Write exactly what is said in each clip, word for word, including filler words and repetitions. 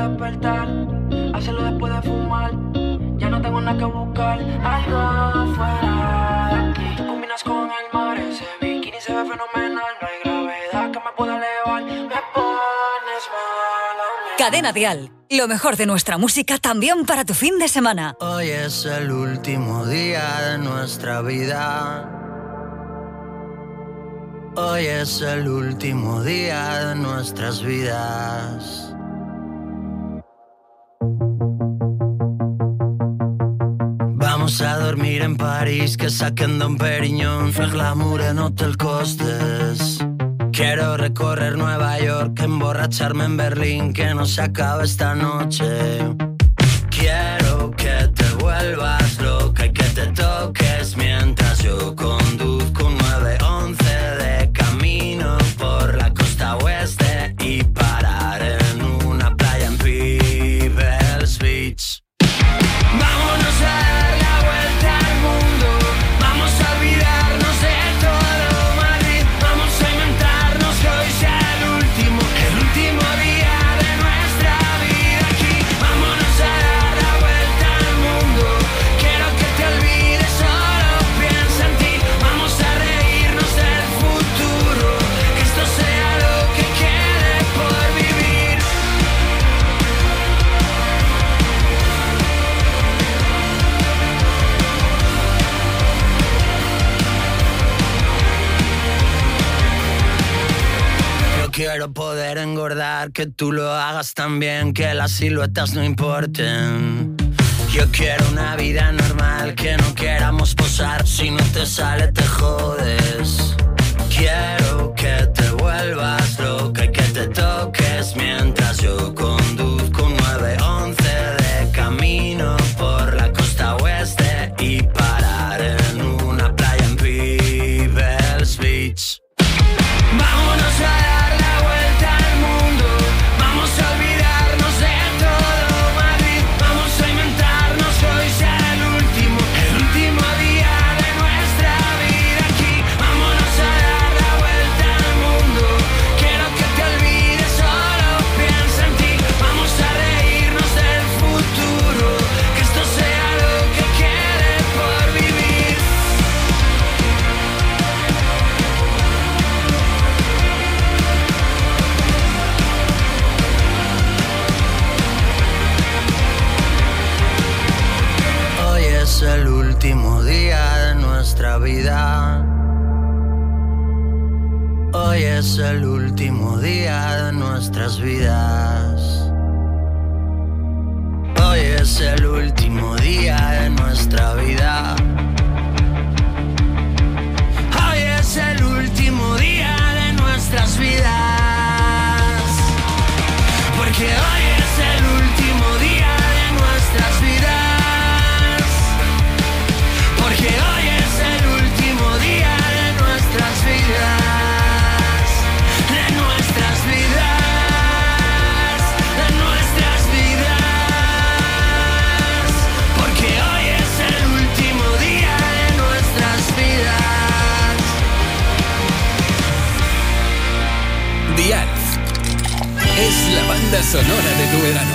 despertar, hacerlo después de fumar. Ya no tengo nada que buscar, algo afuera de aquí. Tú combinas con el mar, ese bikini se ve fenomenal. No hay gravedad que me pueda elevar, me pones mal a mí. Cadena Dial, lo mejor de nuestra música también para tu fin de semana. Hoy es el último día de nuestra vida. Hoy es el último día de nuestras vidas. Vamos a dormir en París, que saquen Don Periñón, fer glamour en Hotel Costes. Quiero recorrer Nueva York, emborracharme en Berlín, que no se acabe esta noche. Quiero que te vuelvas loca y que te toques mientras yo conduzco un nueve once de camino por la costa oeste y parar en una playa en People's Beach. Vámonos a dar la vuelta al mundo, vamos a olvidarnos de todo Madrid, vamos a inventarnos que hoy sea el último, el último día de nuestra vida aquí. Vámonos a dar la vuelta al mundo, quiero que te olvides, solo piensa en ti. Vamos a reírnos del futuro, que esto sea lo que quede por vivir. Yo quiero poder engordar, que tú lo hagas también, que las siluetas no importen. Yo quiero una vida normal, que no queramos posar, si no te sale te jodes. Quiero que te vuelvas loca y que te toques mientras yo conduzco un nueve once de camino por la costa oeste y parar en una playa en People's Beach. Vámonos a dar la vuelta al mundo, vamos a olvidarnos de todo Madrid, vamos a inventarnos que hoy sea el último, el último día de nuestra vida aquí. Vámonos a dar la vuelta al mundo, quiero que te olvides, solo piensa en ti. Vamos a reírnos del futuro, que esto sea lo que quede por vivir. Hoy es el último día de nuestra vida. Hoy es el último día de nuestras vidas. Hoy es el último día de nuestra vida. Hoy es el último día de nuestras vidas. Porque hoy es el último día de nuestras vidas. Porque hoy es el último día de nuestras vidas. De nuestras vidas. De nuestras vidas. Porque hoy es el último día de nuestras vidas. Dial es la banda sonora de tu verano.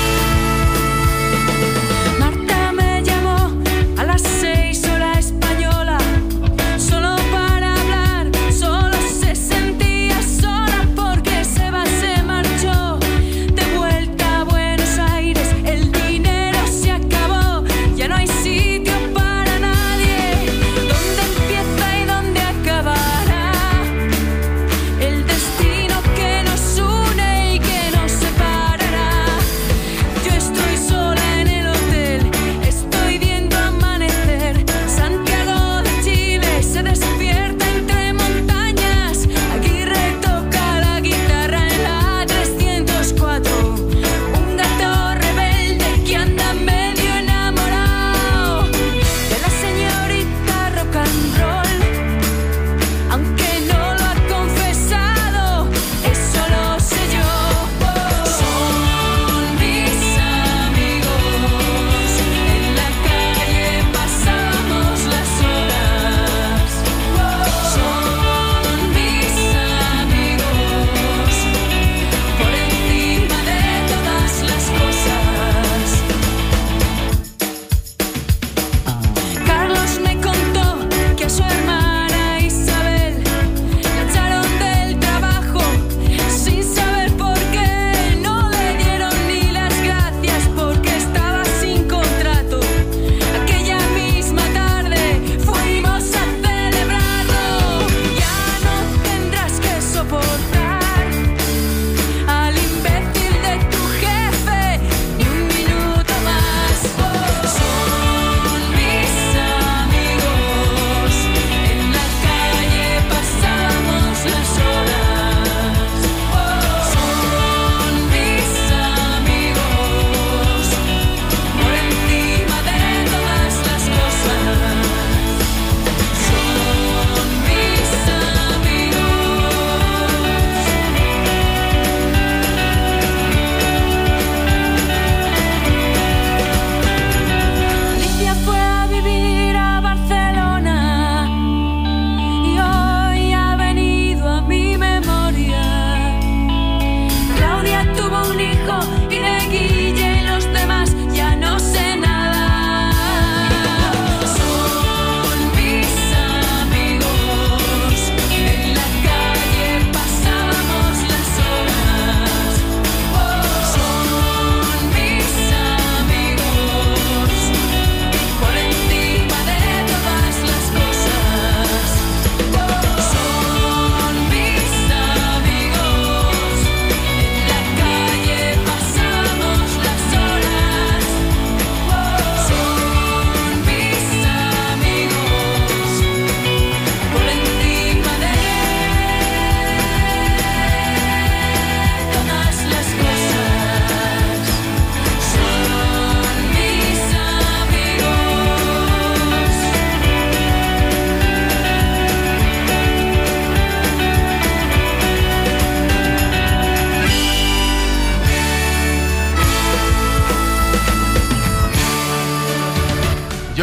Marta me llamó a las seis hora española, solo para hablar, solo se sentía sola porque Seba se marchó de vuelta a Buenos Aires, el dinero se acabó, ya no hay sitio para nadie, ¿dónde empieza y dónde acabará? El destino que nos une y que nos separará.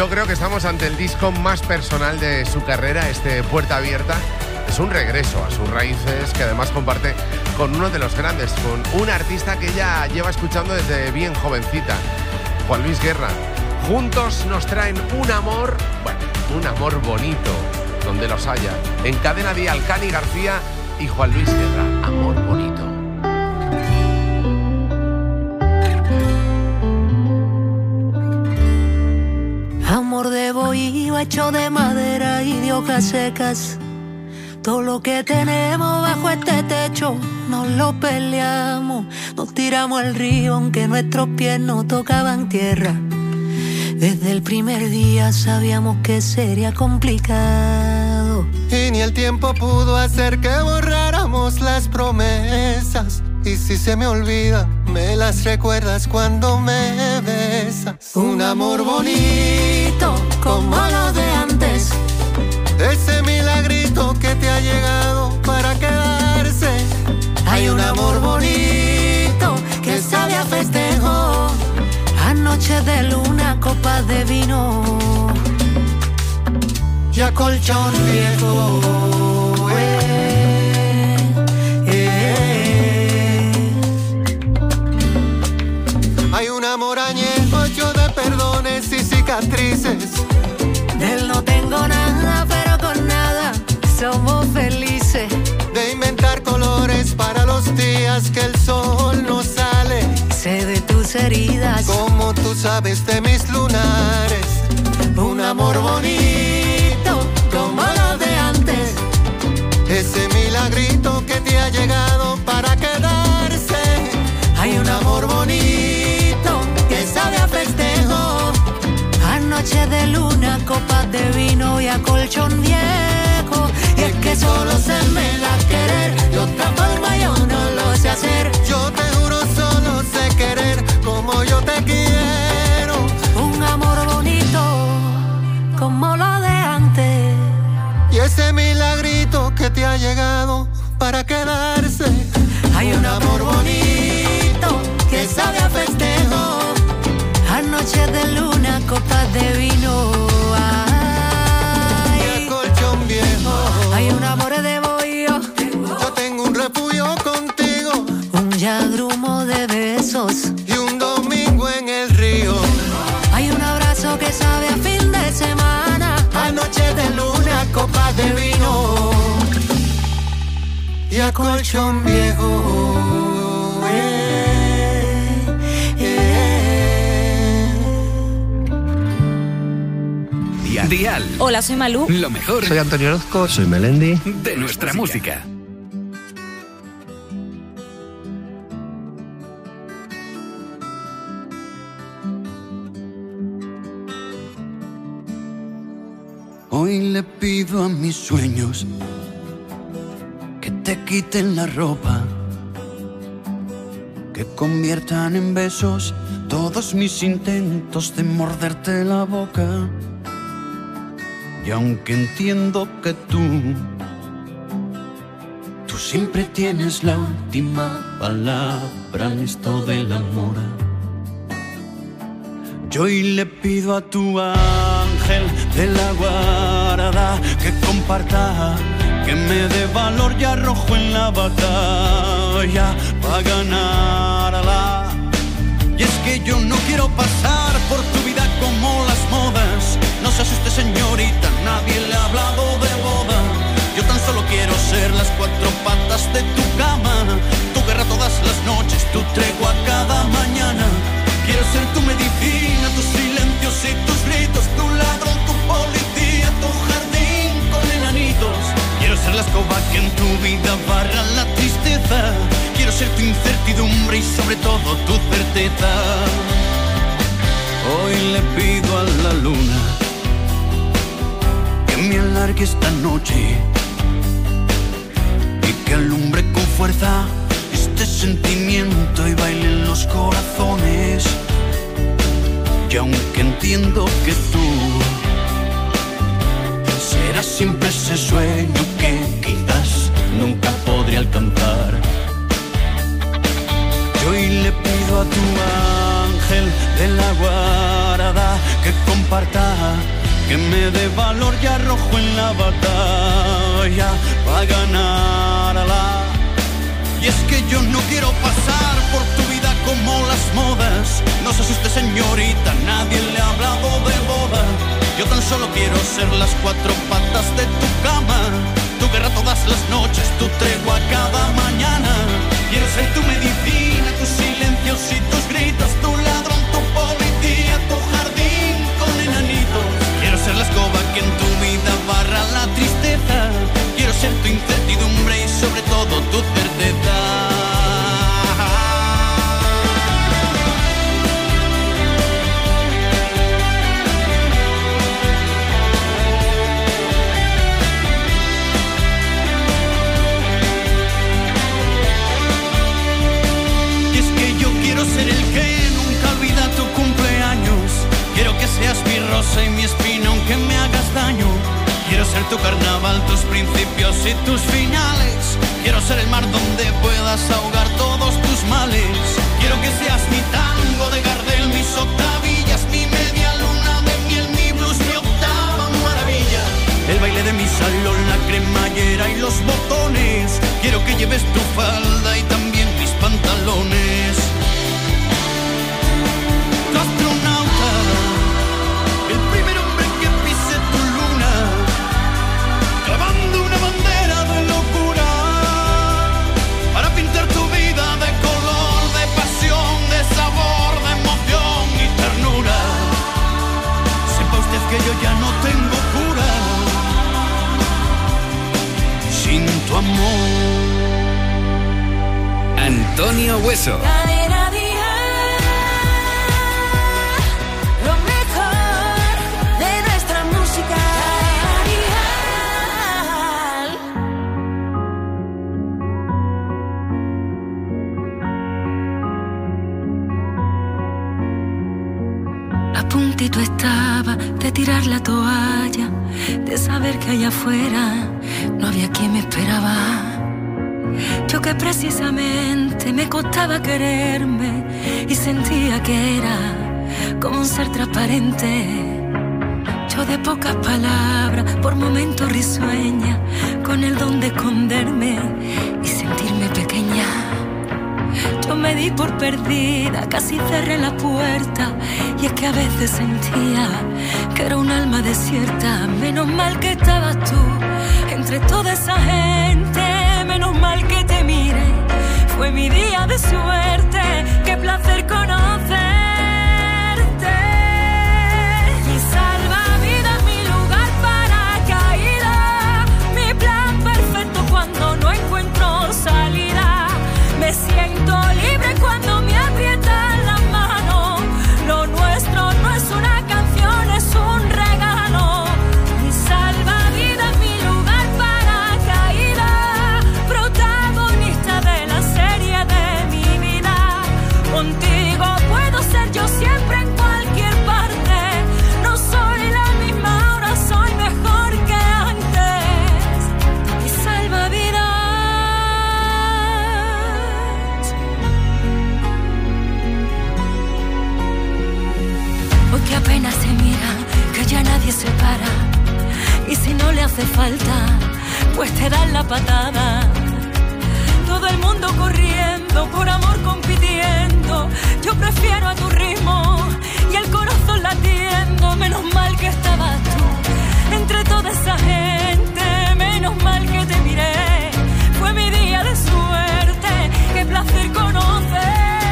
Yo creo que estamos ante el disco más personal de su carrera, este Puerta Abierta. Es un regreso a sus raíces que además comparte con uno de los grandes, con un artista que ella lleva escuchando desde bien jovencita, Juan Luis Guerra. Juntos nos traen un amor, bueno, un amor bonito, donde los haya. En Cadena Dial, Cani García y Juan Luis Guerra, Amor Bonito. Amor de bohío hecho de madera y de hojas secas. Todo lo que tenemos bajo este techo nos lo peleamos. Nos tiramos al río aunque nuestros pies no tocaban tierra. Desde el primer día sabíamos que sería complicado. Y ni el tiempo pudo hacer que borráramos las promesas. Y si se me olvida, me las recuerdas cuando me besas. Un amor bonito como lo de antes. Ese milagrito que te ha llegado para quedarse. Hay un amor bonito que sabe a festejo. Anoche de luna, copas de vino y a colchón viejo. Eh, eh. Hay un amor añejo hecho de perdones y cicatrices. De él no tengo nada, pero con nada somos felices. De inventar colores para los días que el sol no sale. Sé de tus heridas, como tú sabes de mis lunares. Un amor bonito como lo de antes. Ese milagrito que te ha llegado para quedarse. Hay un amor bonito que sabe a festejo. Anoche de luna, copas de vino y a colchón viejo. Y es que solo se me da querer, de otra forma yo no lo sé hacer. Yo te juro solo sé querer como yo te quiero. Un amor bonito como lo de antes. Y ese milagrito que te ha llegado para quedarse. Hay un amor bonito que sabe a festejo. Anoche de luna, copas de vino. Ay, y a colchón viejo. Hay un amor de bohío. Yo tengo un refugio contigo. Un yagrumo de besos y un domingo en el río. Hay un abrazo que sabe a fin de semana. Anoche de luna, copas de vino y a colchón viejo. Eh, eh. Dial. Dial. Hola, soy Malú. Lo mejor. Soy Antonio Orozco. Soy Melendi. De nuestra música. Hoy le pido a mis sueños que te quiten la ropa, que conviertan en besos todos mis intentos de morderte la boca. Y aunque entiendo que tú, tú siempre tienes la última palabra en esto del amor, yo hoy le pido a tu ángel de la guarda que comparta, que me dé valor y arrojo en la batalla para ganarla. Y es que yo no quiero pasar por tu vida como las modas. No se asuste, señorita, nadie le ha hablado de boda. Yo tan solo quiero ser las cuatro patas de tu cama, tu guerra todas las noches, tu tregua cada mañana. Quiero ser tu medicina, tus silencios y tus gritos, tu ladrón, tu policía, tu jardín con enanitos. Quiero ser la escoba que en tu vida barra la tristeza. Quiero ser tu incertidumbre y sobre todo tu certeza. Hoy le pido a la luna que me alargue esta noche y que alumbre con fuerza este sentimiento y baile en los corazones. Y aunque entiendo que tú serás siempre ese sueño que quizás nunca podré alcanzar, yo hoy le pido a tu ángel ángel de la guarda que comparta, que me dé valor y arrojo en la batalla para ganarla. Y es que yo no quiero pasar por tu vida como las modas. No se asuste, señorita, nadie le ha hablado de boda. Yo tan solo quiero ser las cuatro patas de tu cama, tu guerra todas las noches, tu tregua cada mañana. Quiero ser tu medicina, tus silencios y tus gritos, tu ladrón, tu policía, tu jardín con enanitos. Quiero ser la escoba que en tu vida barra la tristeza. Quiero ser tu incertidumbre y sobre todo tu certeza. Quiero ser el que nunca olvida tu cumpleaños. Quiero que seas mi rosa y mi espina aunque me hagas daño. Quiero ser tu carnaval, tus principios y tus finales. Quiero ser el mar donde puedas ahogar todos tus males. Quiero que seas mi tango de Gardel, mis octavillas, mi media luna de miel, mi blues, mi octava maravilla. El baile de mi salón, la cremallera y los botones. Quiero que lleves tu falda y también mis pantalones. Tu astronauta, el primer hombre que pise tu luna, clavando una bandera de locura para pintar tu vida de color, de pasión, de sabor, de emoción y ternura. Sepa usted que yo ya no tengo cura sin tu amor. Antonio Hueso. Cadena Dial, lo mejor de nuestra música. A puntito estaba de tirar la toalla, de saber que allá afuera no había quien me esperaba. Yo que precisamente me costaba quererme y sentía que era como un ser transparente. Yo de pocas palabras, por momentos risueña, con el don de esconderme y sentirme pequeña. Yo me di por perdida, casi cerré la puerta, y es que a veces sentía que era un alma desierta. Menos mal que estabas tú entre toda esa gente, menos mal que te miré, fue mi día de suerte, qué placer conocerte. Mi salvavidas, mi lugar para caída, mi plan perfecto cuando no encuentro salida. Me siento libre cuando me aprietan las manos. Lo nuestro no es una canción, es un regalo. Mi salvavidas, mi lugar para caída, protagonista de la serie de mi vida. Contigo puedo ser yo siempre en cualquier parte. No soy la misma, ahora soy mejor que antes. Mi salvavidas. Hoy que apenas se miran, que ya nadie se para, y si no le hace falta, pues te dan la patada. Todo el mundo corriendo, por amor compitiendo, yo prefiero a tu ritmo y el corazón latiendo. Menos mal que estabas tú entre toda esa gente, menos mal que te miré, fue mi día de suerte, qué placer conocerte.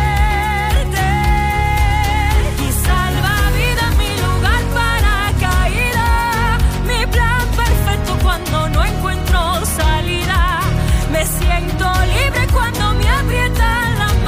Mi salvavidas, mi lugar para caída, mi plan perfecto cuando no encuentro salida. Me siento libre cuando me aprietan las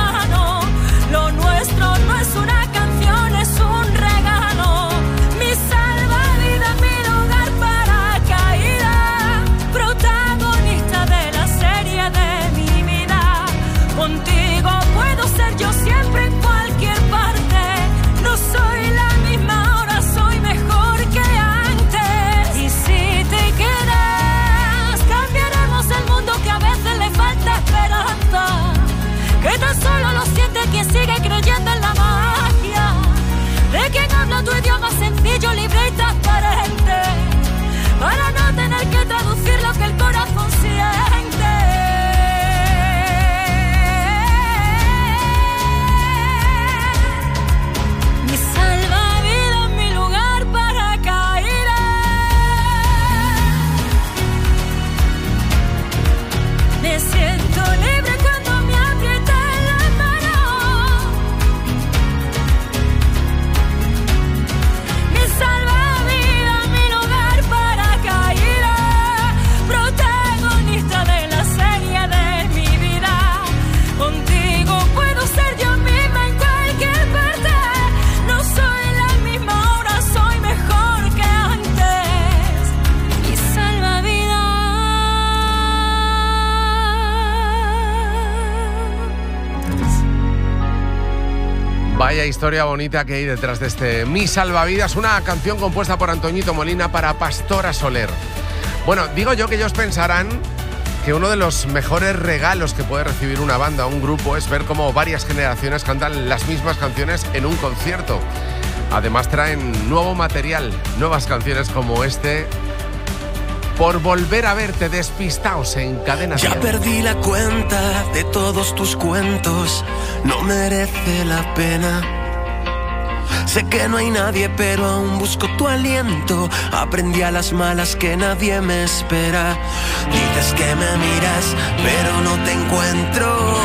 Vaya historia bonita que hay detrás de este Mi Salvavidas, una canción compuesta por Antoñito Molina para Pastora Soler. Bueno, digo yo que ellos pensarán que uno de los mejores regalos que puede recibir una banda o un grupo es ver cómo varias generaciones cantan las mismas canciones en un concierto. Además traen nuevo material, nuevas canciones como este, Por volver a verte, Despistaos en Cadena Ya Dial. perdí la cuenta de todos tus cuentos, no merece la pena. Sé que no hay nadie, pero aún busco tu aliento. Aprendí a las malas que nadie me espera. Dices que me miras, pero no te encuentro.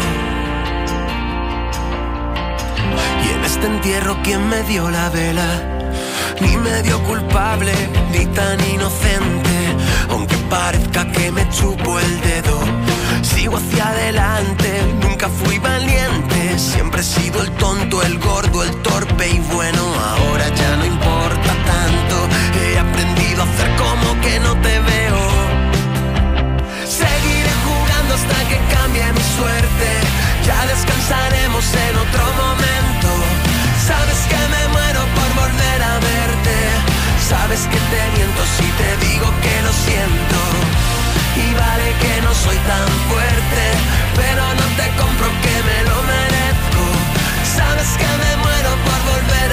Y en este entierro, ¿quién me dio la vela? Ni medio culpable, ni tan inocente. Aunque parezca que me chupo el dedo, sigo hacia adelante, nunca fui valiente. Siempre he sido el tonto, el gordo, el torpe y bueno. Ahora ya no importa tanto, he aprendido a hacer como que no te veo. Seguiré jugando hasta que cambie mi suerte. Ya descansaremos en otro momento. Sabes que me muero por volver a verte. Sabes que te miento si te digo que lo siento. Y vale que no soy tan fuerte, pero no te compro que me lo merezco. Sabes que me muero por volver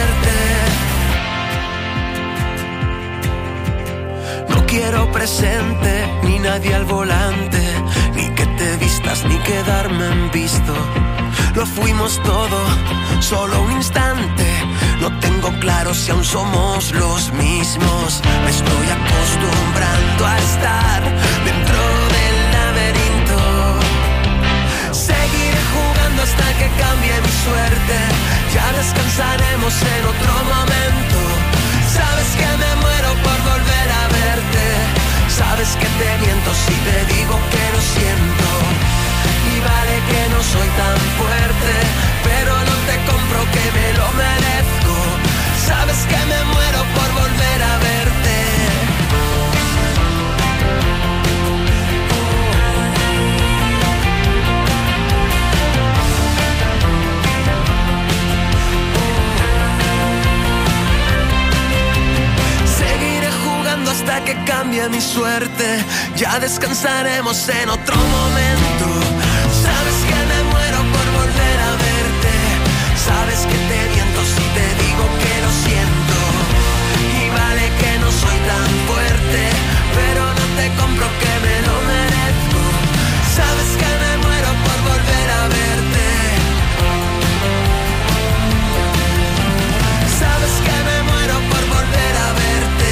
a verte. No quiero presente, ni nadie al volante, ni que te vistas, ni quedarme en visto. Lo fuimos todo, solo un instante. No tengo claro si aún somos los mismos. Me estoy acostumbrando a estar dentro del laberinto. Seguiré jugando hasta que cambie mi suerte. Ya descansaremos en otro momento. Sabes que me muero por volver a verte. Sabes que te miento si te digo que lo siento. Y vale que no soy tan fuerte, pero no te compro que me lo merezco. Sabes que me muero por volver a verte. Seguiré jugando hasta que cambie mi suerte. Ya descansaremos en otro momento. Sabes que me muero por volver a verte. Sabes que te miento si te digo que lo siento. Y vale que no soy tan fuerte, pero no te compro que me lo merezco. Sabes que me muero por volver a verte. Sabes que me muero por volver a verte.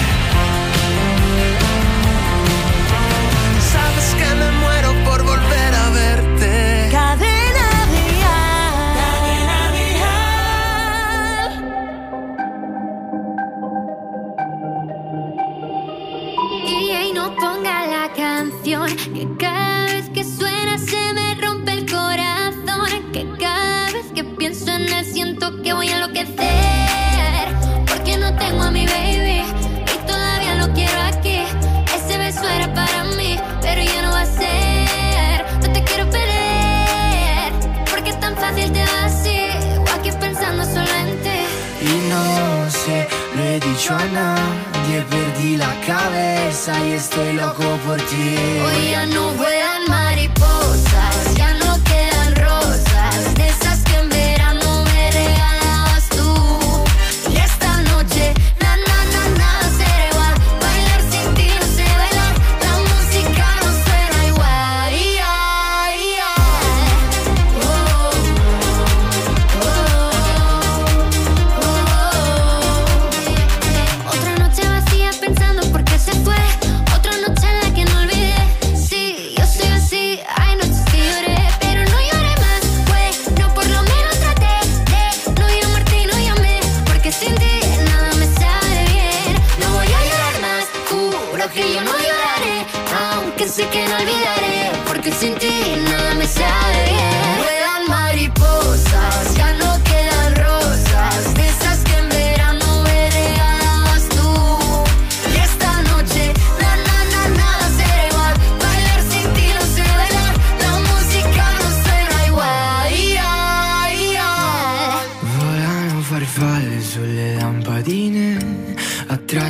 Sabes que me muero por volver a verte. Cadena Y ahí no ponga la canción, que cada vez que suena se me rompe el corazón. Que cada vez que pienso en él siento que voy a enloquecer. Porque no tengo a mi baby y todavía lo quiero aquí. Ese beso era para mí, pero ya no va a ser. No te quiero perder, porque es tan fácil te va así. O aquí pensando solo en ti. Y no sé, lo he dicho a nadie, perdí la cabeza y estoy loco por ti. Hoy ya no vuelan mariposas, ya no quedan rosas, de esas que en verano me regalabas tú. Y esta noche, na na na nada será igual. Bailar sin ti no sé bailar, la música no suena igual. Yeah, yeah. Oh, oh, oh. Otra noche vacía pensando por qué se fue. Otra noche en la que no olvidé. Sí, yo soy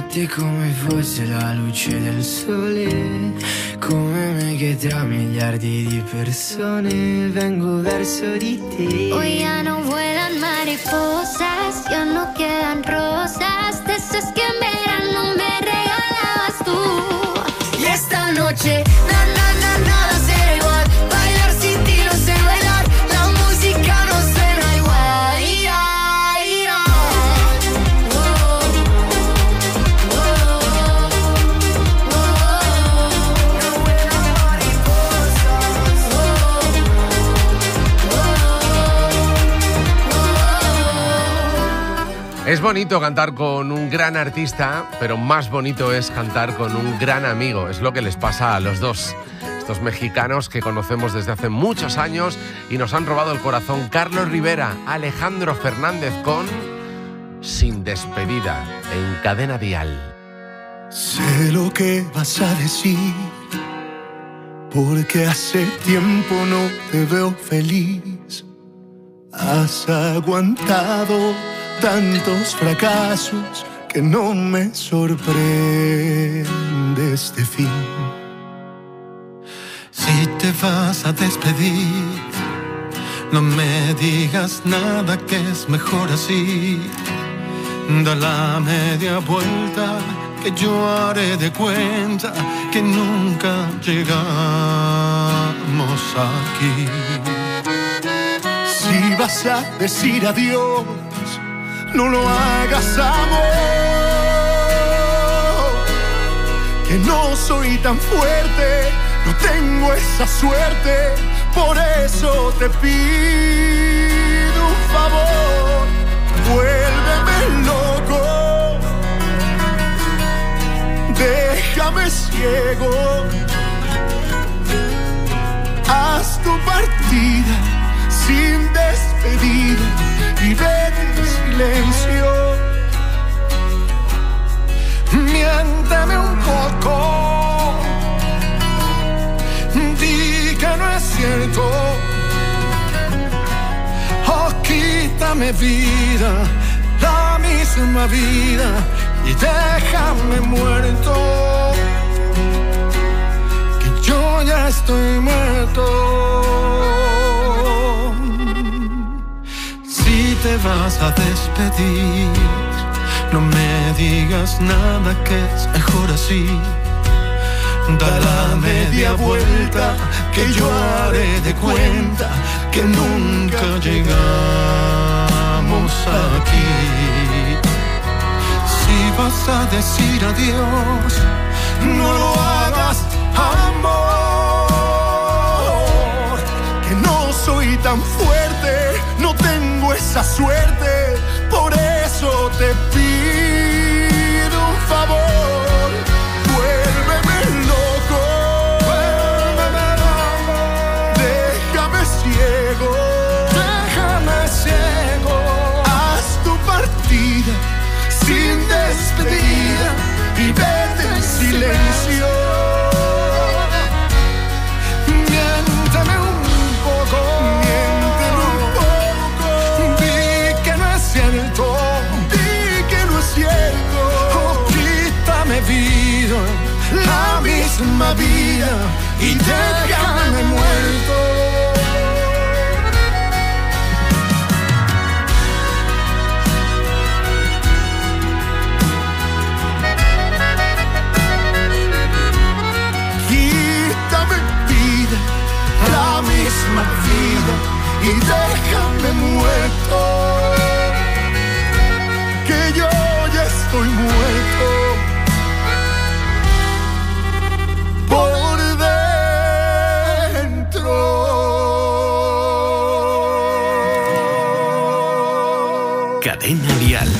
te come fosse la luce del sole, come me che tra miliardi di persone vengo verso di te. Hoy ya no vuelan mariposas, ya no quedan rosas, de esas que en verano me regalabas tú. Y esta noche, na na na nada será igual, bailar sin ti no sé bailar, la música no suena igual. Ay, ay, ay. Oh, oh, oh, oh. No vuelan mariposas. Oh, oh, oh. Es bonito cantar con un gran artista, pero más bonito es cantar con un gran amigo. Es lo que les pasa a los dos. Estos mexicanos que conocemos desde hace muchos años y nos han robado el corazón. Carlos Rivera, Alejandro Fernández con Sin Despedida en Cadena Dial. Sé lo que vas a decir, porque hace tiempo no te veo feliz. Has aguantado tantos fracasos que no me sorprende este fin. Si te vas a despedir, no me digas nada, que es mejor así. Da la media vuelta, que yo haré de cuenta que nunca llegamos aquí. Si vas a decir adiós, no lo hagas, amor, que no soy tan fuerte, no tengo esa suerte, por eso te pido un favor, vuélveme loco, déjame ciego, haz tu partida sin despedida y vete en silencio. Miénteme un poco, di que no es cierto, oh, quítame vida, la misma vida, y déjame muerto, que yo ya estoy muerto. Si te vas a despedir, no me digas nada, que es mejor así. Da la media vuelta, que yo haré de cuenta que nunca llegamos aquí. Si vas a decir adiós, no lo hagas, amor, que no soy tan fuerte, no tengo esa suerte, por eso te pido un favor, vuélveme loco, vuélveme loco, déjame ciego, déjame ciego, haz tu partida sin despedida y vete en silencio. Miénteme un poco, miénteme un poco, di que no es cierto, di que no es cierto, oh, quítame vida, la misma vida, y déjame muerto. La misma vida y déjame muerto, que yo ya estoy muerto por dentro. Cadena Dial.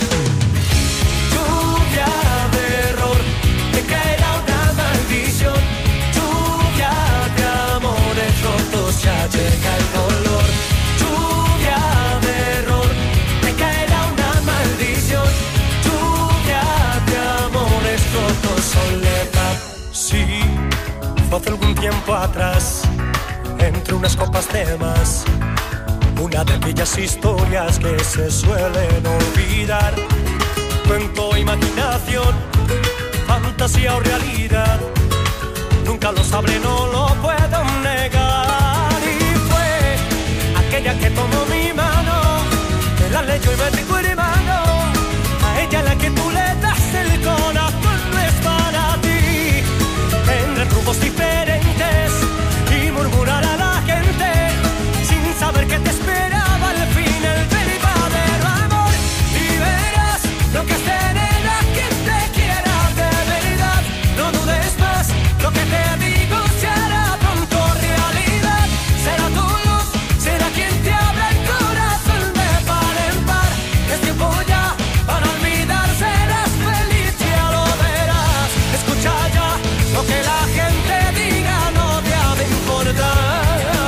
Llega el dolor, lluvia de error, te caerá una maldición, lluvia de amores rotos, soledad. Sí, fue hace algún tiempo atrás, entre unas copas de más, una de aquellas historias que se suelen olvidar. cuento, imaginación, fantasía o realidad, nunca lo sabré, no lo puedo negar. Y fue aquella que tomó mi mano, me la leyó y me dijo hermano, a ella la que tú le das el corazón no es para ti. Tendrán rumos diferentes y murmurar a la gente sin saber que te esperaba al fin el verdadero amor. Y verás lo que es tener a quien te quiera de verdad. No dudes más, lo que te digo se hará pronto realidad. Será tu luz, será quien te abra el corazón de par en par. Es tiempo ya para olvidar, serás feliz, ya lo verás. Escucha ya lo que la gente diga, no te ha de importar.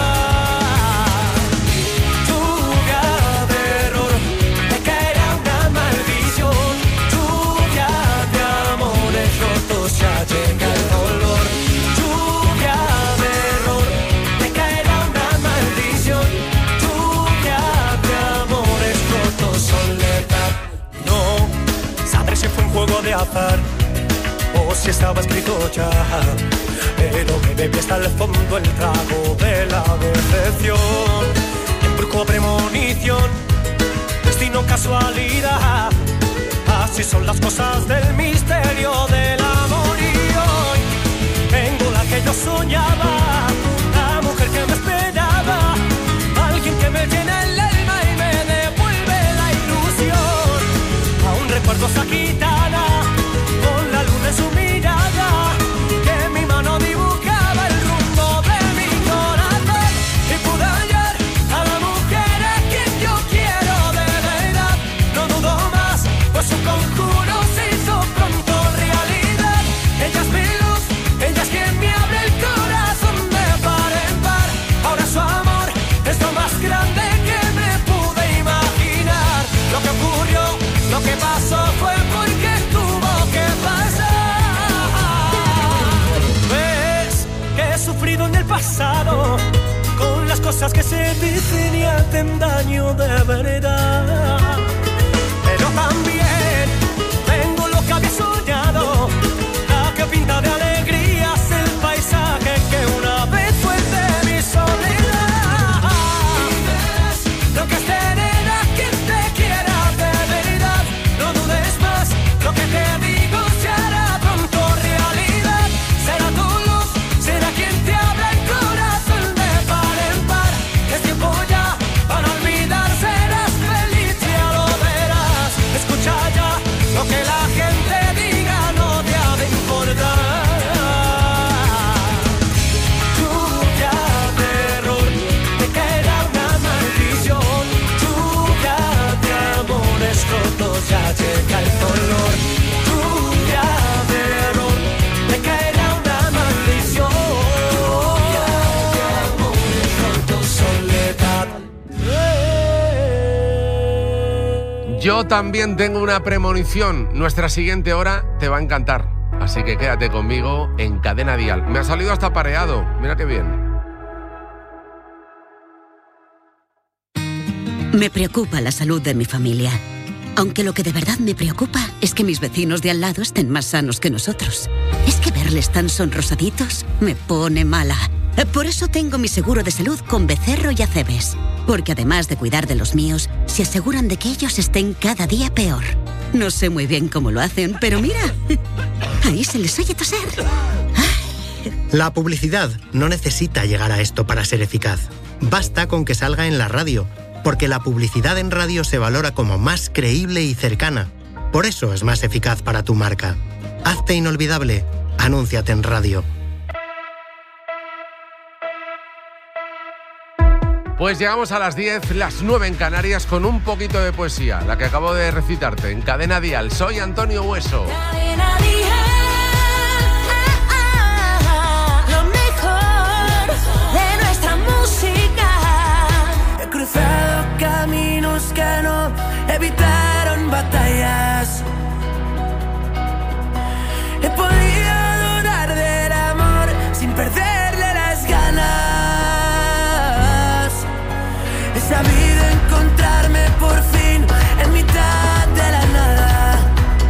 Lluvia de error, te caerá una maldición. Lluvia de amores rotos, ya llega el dolor. Lluvia de error, te caerá una maldición. Lluvia de amores rotos, soledad. No sabré si fue un juego de azar o si estaba escrito ya, pero me bebí hasta el fondo el trago de la decepción. Embrujo, premonición, destino, casualidad, así son las cosas del misterio del amor. Y hoy tengo la que yo soñaba, la mujer que me esperaba, alguien que me llena el alma y me devuelve la ilusión. Aún recuerdo esa gitana con la luna en su mirada, que mi mano dibujaba el rumbo de mi corazón. Y pude hallar a la mujer a quien yo quiero de verdad. No dudo más, pues su conjuro se hizo pronto realidad. Ella es mi luz, ella es quien me abre el corazón de par en par. Ahora su amor es lo más grande que me pude imaginar. Lo que ocurrió, lo que pasó fue porque tuvo que pasar. Ves que he sufrido en el pasado con las cosas que se dicen y hacen daño de verdad. Pero también tengo lo que había soñado, la que pinta de alegrías el paisaje que una vez fue de mi soledad. Y verás lo que es tener a quien te quiera de verdad. No dudes más, lo que te digo se hará pronto realidad. Será tu luz, será quien te abra el corazón de par en par. Es tiempo ya para olvidar, serás feliz, ya lo verás. Escucha ya lo que la gente diga, no te ha de importar. Lluvia de error, te caerá una maldición. Lluvia de amores rotos, ya llega el dolor. Lluvia de error, te caerá una maldición. Lluvia de amores rotos, soledad. Yo también tengo una premonición. Nuestra siguiente hora te va a encantar. Así que quédate conmigo en Cadena Dial. Me ha salido hasta pareado. Mira qué bien. Me preocupa la salud de mi familia. Aunque lo que de verdad me preocupa es que mis vecinos de al lado estén más sanos que nosotros. Es que verles tan sonrosaditos me pone mala. Por eso tengo mi seguro de salud con Becerro y Acebes. Porque además de cuidar de los míos, se aseguran de que ellos estén cada día peor. No sé muy bien cómo lo hacen, pero mira, ahí se les oye toser. La publicidad no necesita llegar a esto para ser eficaz. Basta con que salga en la radio, porque la publicidad en radio se valora como más creíble y cercana. Por eso es más eficaz para tu marca. Hazte inolvidable. Anúnciate en radio. Pues llegamos a las diez, las nueve en Canarias, con un poquito de poesía, la que acabo de recitarte en Cadena Dial. Soy Antonio Hueso. Cadena Dial, lo mejor de nuestra música. He cruzado caminos que no evitaron batallas. He podido dudar del amor sin perderle las ganas. He sabido encontrarme por fin en mitad de la nada.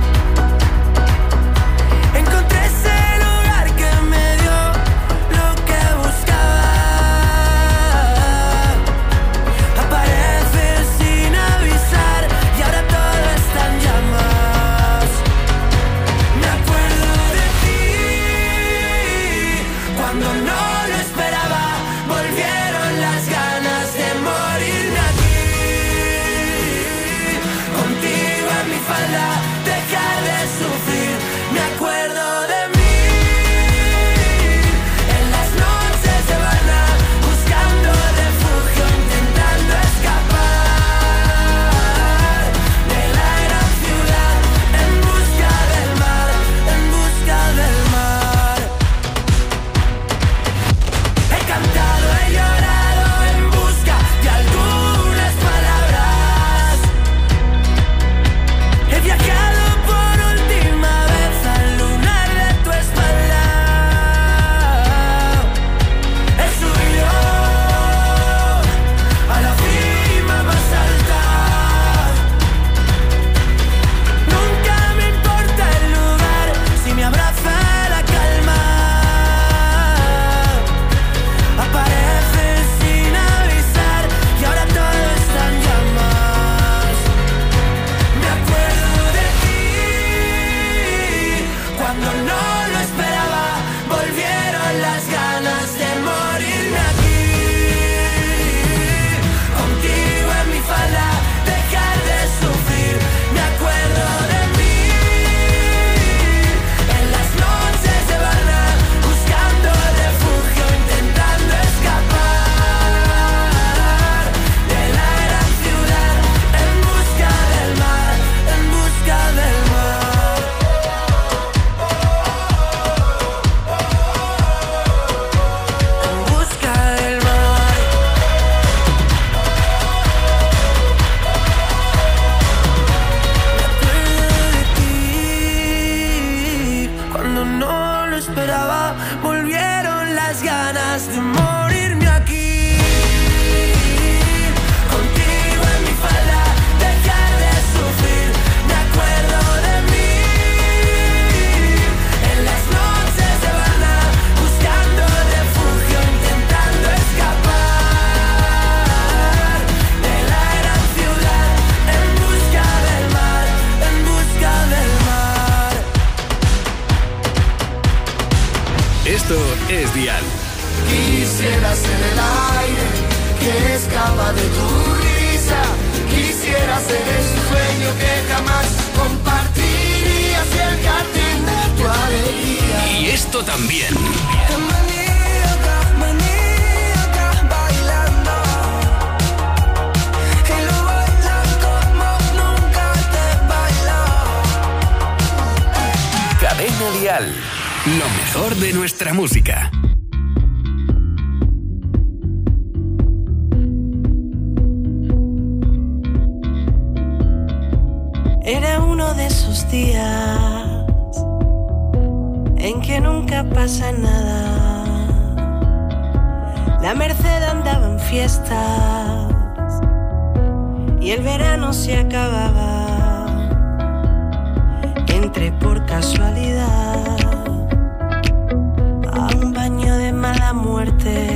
bailando también. Cadena Dial, lo mejor de nuestra música. Era uno de esos días en que nunca pasa nada. La Merced andaba en fiestas y el verano se acababa. Entré por casualidad a un baño de mala muerte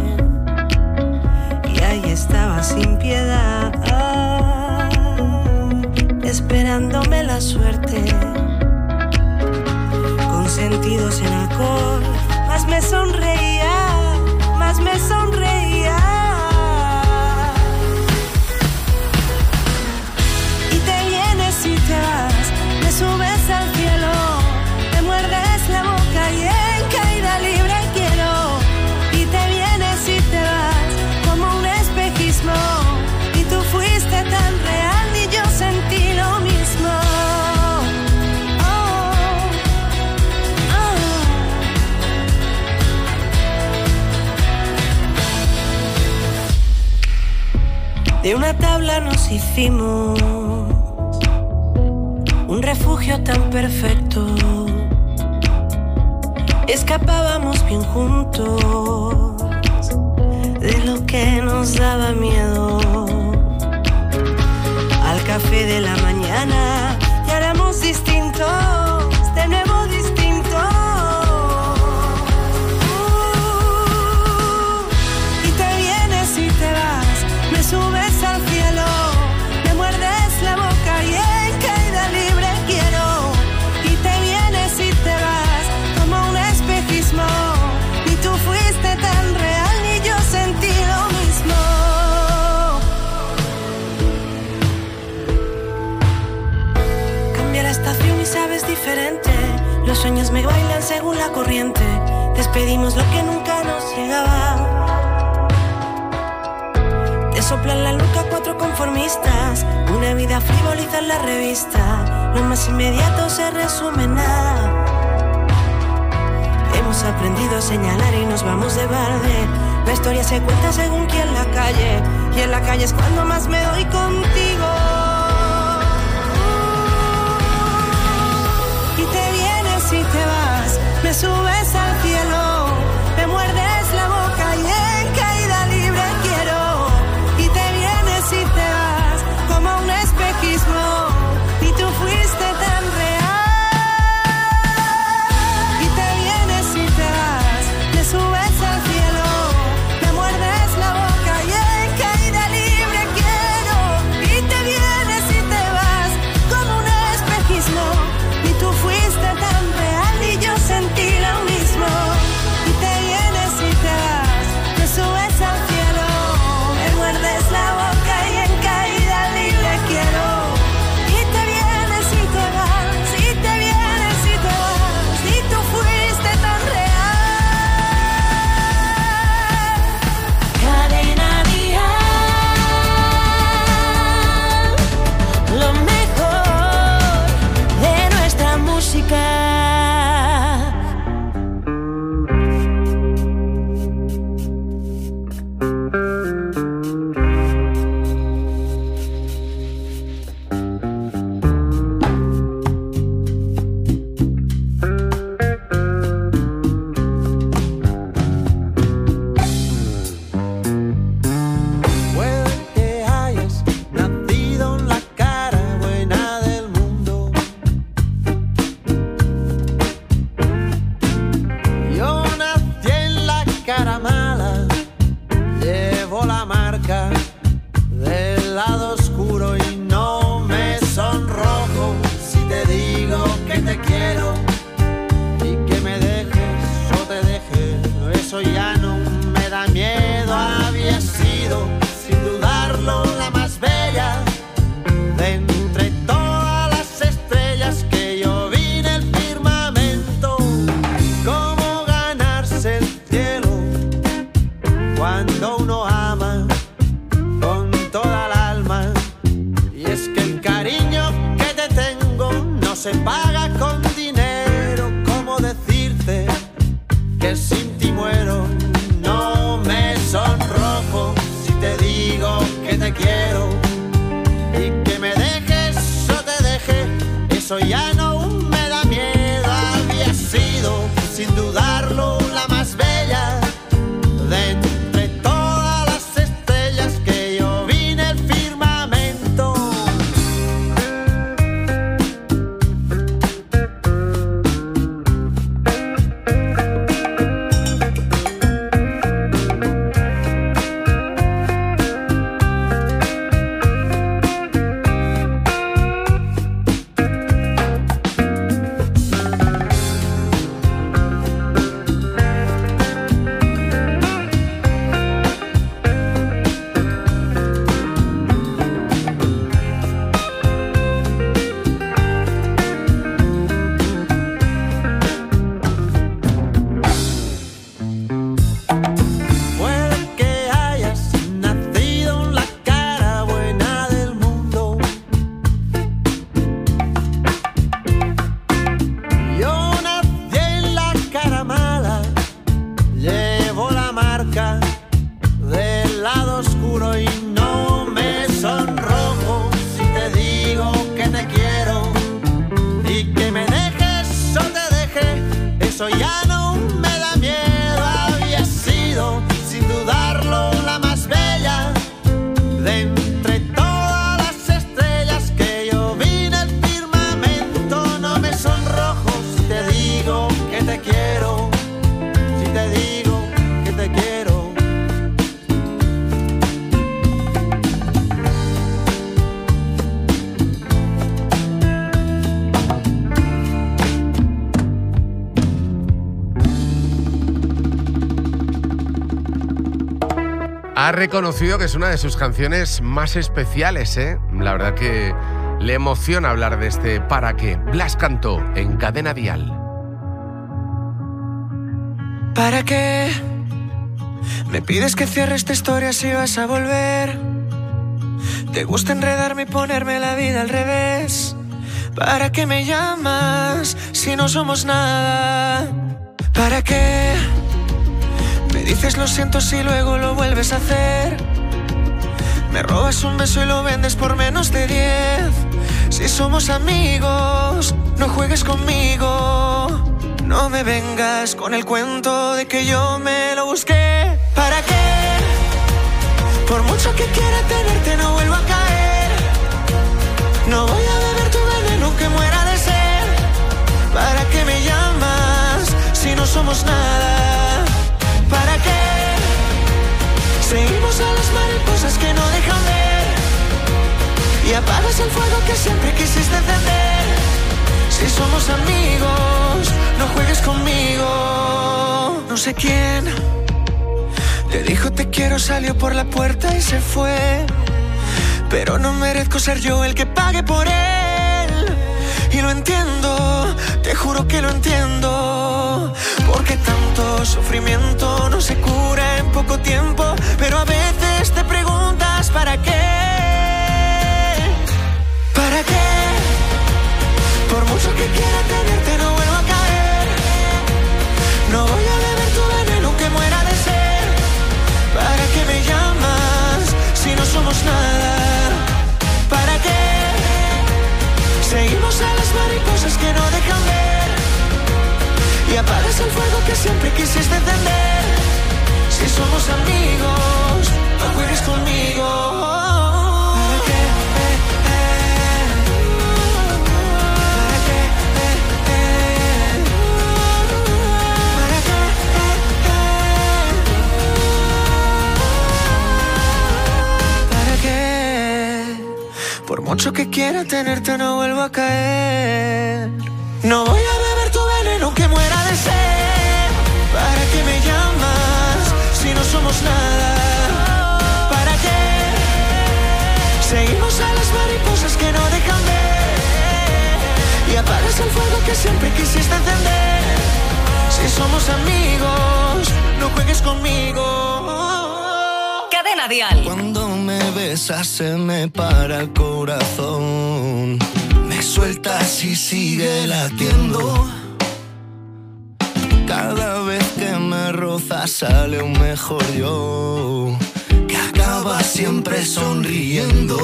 y ahí estaba sin piedad, esperándome la suerte, con sentidos en alcohol. Más me sonreía, más me sonreía. Y te vienes y te vas, me subes al cielo, me muerdes la boca y en caída libre quiero. Y te vienes y te vas como un espejismo, y tú fuiste tan real y yo sentí lo mismo. Oh, oh. De una tabla nos hicimos un refugio tan perfecto. Escapábamos bien juntos de lo que nos daba miedo. Al café de la mañana y éramos distintos, de nuevo distintos. Uh, y te vienes y te vas, me subes al cielo, me muerdes la boca y en caída libre quiero. Y te vienes y te vas como un espejismo, ni tú fuiste tan real ni yo sentí lo mismo. Cambia la estación y sabes diferente, los sueños me bailan según la corriente. Despedimos lo que nunca nos llegaba. Te soplan la nuca cuatro conformistas, una vida frivoliza en la revista. Lo más inmediato se resume en nada. Hemos aprendido a señalar y nos vamos de balde. La historia se cuenta según quien la calle, y en la calle es cuando más me doy contigo. Y te vienes y te vas, me subes al cielo, me muerdes la boca y en caída libre quiero. Y te vienes y te vas como un espejismo, y tú fuiste tan real. Y te vienes y te vas, me subes al cielo, me muerdes la boca y en caída libre quiero. Y se paga con dinero. ¿Cómo decirte que sin ti muero? No me sonrojo si te digo que te quiero y que me dejes o te deje. Eso ya no me da miedo. Había sido, sin dudarlo, la más bella de entre todas las estrellas que yo vi en el firmamento. Eso ya no me da miedo. Había sido, sin dudarlo, la más bella de entre todas las estrellas que yo vi en el firmamento. No me sonrojo si te digo que te quiero, si te digo que te quiero. Ha reconocido que es una de sus canciones más especiales, ¿eh? La verdad que le emociona hablar de este ¿Para qué? Blas cantó en Cadena Dial. ¿Para qué? Me pides que cierre esta historia si vas a volver. Te gusta enredarme y ponerme la vida al revés. ¿Para qué me llamas si no somos nada? ¿Para qué? Me dices lo siento si luego lo vuelves a hacer. Me robas un beso y lo vendes por menos de diez. Si somos amigos, no juegues conmigo. No me vengas con el cuento de que yo me lo busqué. ¿Para qué? Por mucho que quiera tenerte no vuelvo a caer. No voy a beber tu veneno que muera de sed. ¿Para qué me llamas si no somos nada? ¿Para qué? Seguimos a las mariposas que no dejan ver y apagas el fuego que siempre quisiste encender. Si somos amigos, no juegues conmigo. No sé quién te dijo te quiero, salió por la puerta y se fue. Pero no merezco ser yo el que pague por él. Y lo entiendo, te juro que lo entiendo. Porque tanto sufrimiento no se cura en poco tiempo. Pero a veces te preguntas ¿para qué? ¿Para qué? Por mucho que quiera tenerte no vuelvo a caer. No voy a beber tu veneno que muera de sed. ¿Para qué me llamas si no somos nada? ¿Para qué? Seguimos a las mariposas que no dejan ver y apagas el fuego que siempre quisiste encender. Si somos amigos, no juegues conmigo. ¿Para qué? Eh, eh. ¿Para qué? Eh, eh. ¿Para qué? Eh, eh. ¿Para qué? Por mucho que quiera tenerte no vuelvo a caer. No voy a beber tu veneno que muera de sed. ¿Para qué me llamas si no somos nada? ¿Para qué? Seguimos a las mariposas que no dejan ver y apagas el fuego que siempre quisiste encender. Si somos amigos, no juegues conmigo. Cadena Dial. Cuando me besas se me para el corazón. Me sueltas y sigue latiendo. Cada vez que me rozas sale un mejor yo, que acaba siempre sonriendo.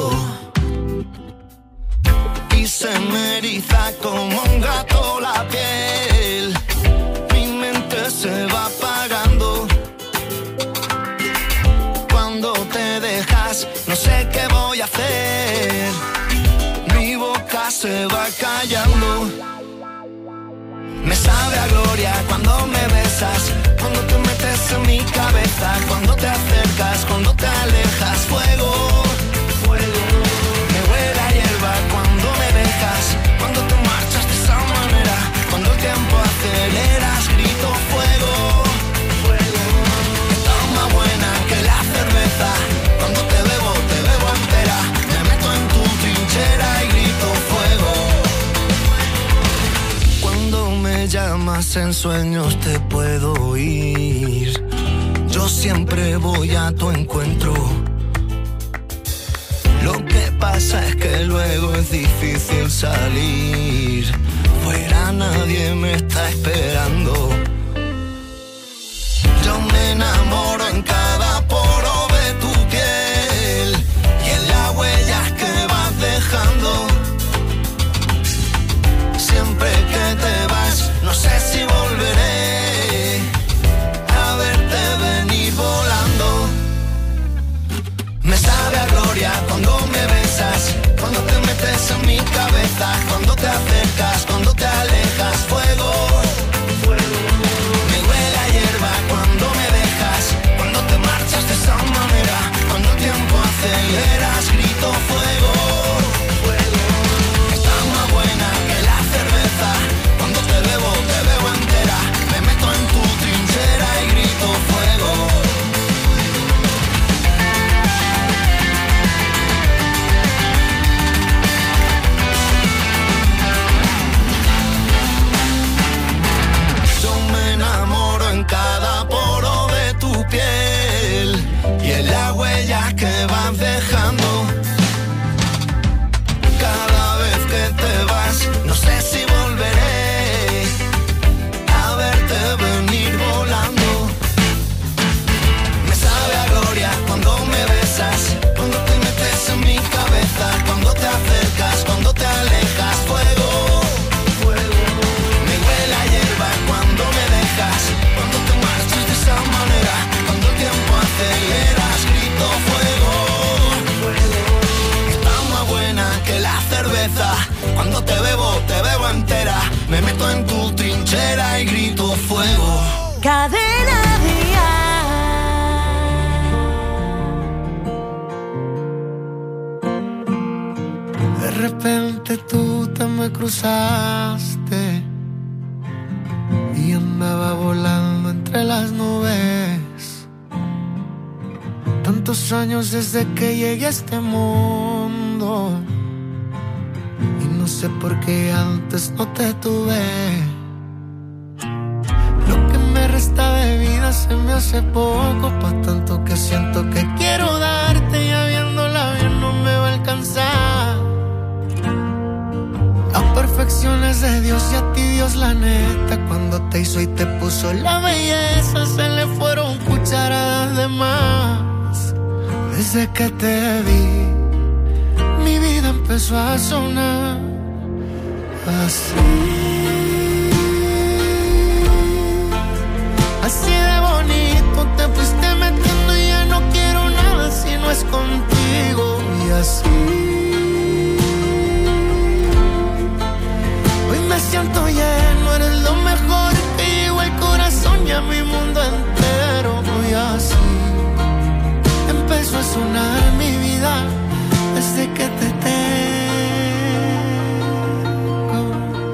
Y se me eriza como un gato la piel, mi mente se va apagando. Cuando te dejas, no sé qué voy a hacer, mi boca se va callando. Me sabe a gloria cuando me besas, cuando te metes en mi cabeza, cuando te acercas, cuando te alejas. Fuego, fuego, me huele a hierba cuando me dejas, cuando te marchas de esa manera, cuando el tiempo aceleras, grito fuego, fuego. Está más buena que la cerveza, cuando te bebo, te bebo entera, me meto en tu trinchera y grito fuego. Cuando me llamas en sueños te puedo oír, yo siempre voy a tu encuentro. Lo que pasa es que luego es difícil salir, fuera nadie me está esperando. Yo me enamoro en cada poro de tu piel y en las huellas que vas dejando. Siempre que te vas, no sé si volveré a verte venir volando. Me sabe a gloria cuando me besas, cuando te metes en mi cabeza, cuando te acercas, cuando te alejas. Fuego, fuego. Me huele a hierba cuando me dejas, cuando te marchas de esa manera, cuando el tiempo aceleras, grito fuego, fuego. Está más buena que la cerveza, cuando te bebo, te bebo entera, me meto en tu trinchera y grito fuego. Yo me enamoro en cada poro de tu piel y en las huellas que vas dejando. Cada vez que te vas, no sé si volveré a verte venir volando. Me sabe a gloria cuando me besas, cuando te metes en mi cabeza, cuando te acercas, cuando te alejas. Fuego, fuego. Me huele a hierba cuando me dejas, cuando te marchas de esa manera, cuando el tiempo aceleras, grito fuego, fuego. Está más buena que la cerveza, cuando te bebo, te bebo entera, me meto en tu trinchera y grito fuego. Cadena Dial. De repente tú te me cruzaste y andaba volando entre las nubes. Tantos años desde que llegué a este mundo y no sé por qué antes no te tuve. Lo que me resta de vida se me hace poco, pa' tanto que siento que quiero darte, ya viéndola bien no me va a alcanzar. Las perfecciones de Dios y a ti Dios la neta, cuando te hizo y te puso la belleza, se le fueron cucharadas de más. Desde que te vi, mi vida empezó a sonar así, así de bonito te fuiste metiendo y ya no quiero nada si no es contigo. Y así hoy me siento lleno, eres lo mejor que llegó al corazón y a mi mundo entero. Y así empezó a sonar mi vida desde que te tengo.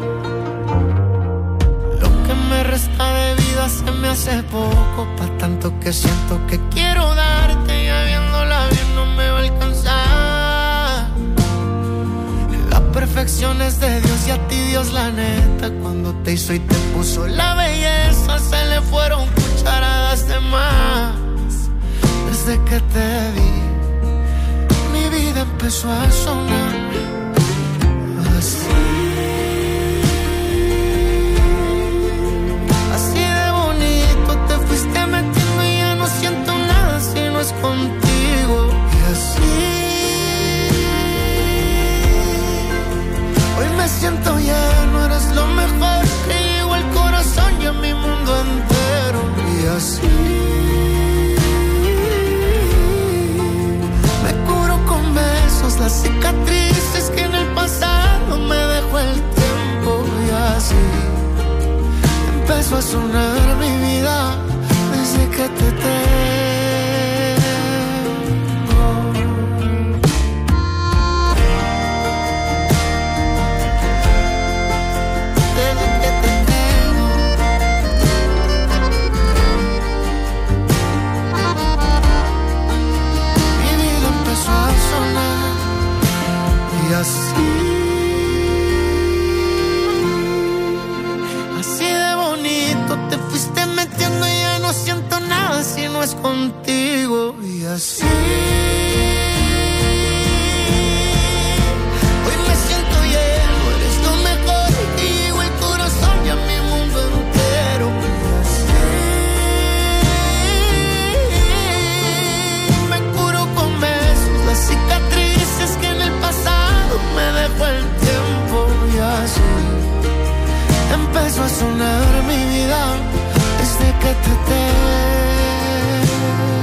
Lo que me resta de vida se me hace poco, pa' tanto que siento que quiero darte, ya viéndola bien no me va a alcanzar. Las perfecciones de Dios y a ti Dios la neta, cuando te hizo y te puso la belleza, se le fueron cucharadas de más. Desde que te vi, mi vida empezó a sonar así. las cicatrices que en el pasado me dejó el tiempo. Y así empezó a sonar mi vida desde que te tengo. Y así, así de bonito te fuiste metiendo y ya no siento nada si no es contigo. Y así, hoy me siento lleno, eres lo mejor y llevo el corazón y a mi mundo entero. Y así, me curo con besos las cicatrices que en el pasado me dejó el tiempo. Y así empezó a sonar mi vida desde que te tengo.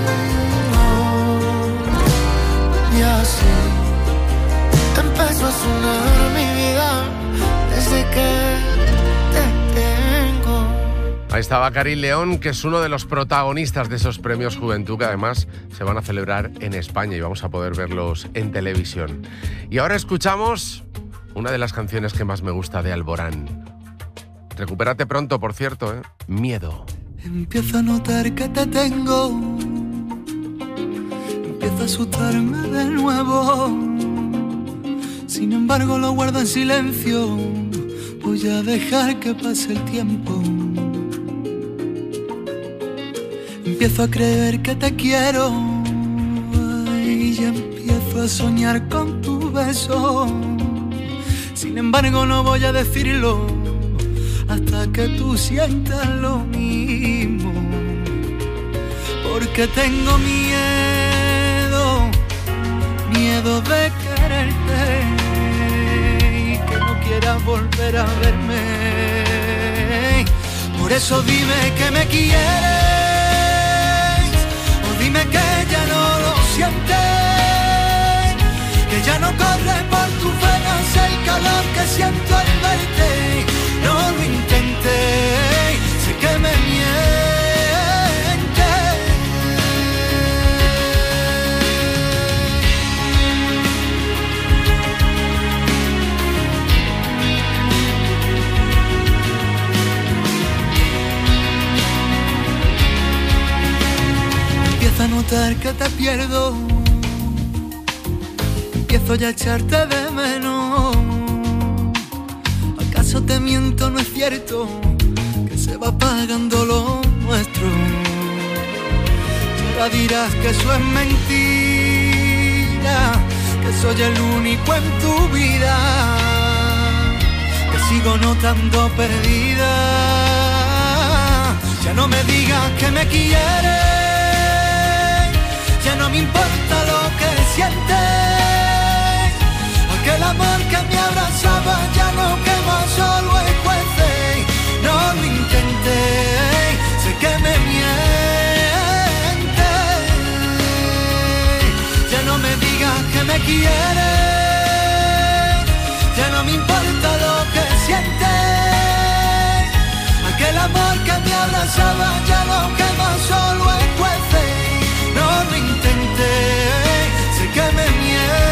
Y así empezó a sonar mi vida desde que te tengo. Ahí estaba Karim León, que es uno de los protagonistas de esos premios Juventud, que además se van a celebrar en España y vamos a poder verlos en televisión. Y ahora escuchamos una de las canciones que más me gusta de Alborán. Recupérate pronto, por cierto, ¿eh? Miedo. Empiezo a notar que te tengo, empiezo a asustarme de nuevo. Sin embargo lo guardo en silencio, voy a dejar que pase el tiempo. Empiezo a creer que te quiero y ya empiezo a soñar con tu beso. Sin embargo no voy a decirlo hasta que tú sientas lo mismo. Porque tengo miedo, miedo de quererte y que no quieras volver a verme. Por eso dime que me quieres, o dime que ya no lo sientes, que ya no corre por tus venas el calor que siento al verte. No lo intenté, sé que me mientes. Empiezo a notar que te pierdo, empiezo ya a echarte de menos. ¿Acaso te miento? No es cierto que se va apagando lo nuestro. Ahora dirás que eso es mentira, que soy el único en tu vida, que sigo notando perdida. Ya no me digas que me quieres, ya no me importa lo que sientes. Aquel amor que me abrazaba ya no quema, solo escuece. No lo intenté, sé que me mientes. Ya no me digas que me quieres, ya no me importa lo que sientes. Aquel amor que me abrazaba ya no quema, solo escuece. No lo intenté, sé que me mientes.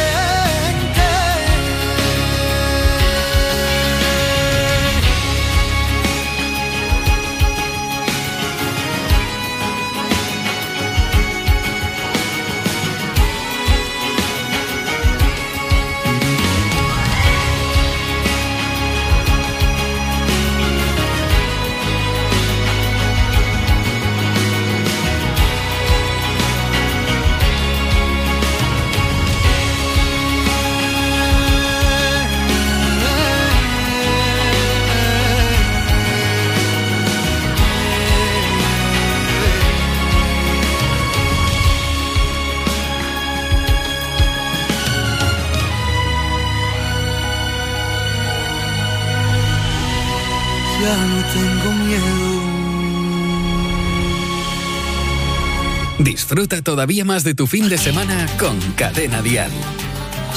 Ya no tengo miedo. Disfruta todavía más de tu fin de semana con Cadena Dial.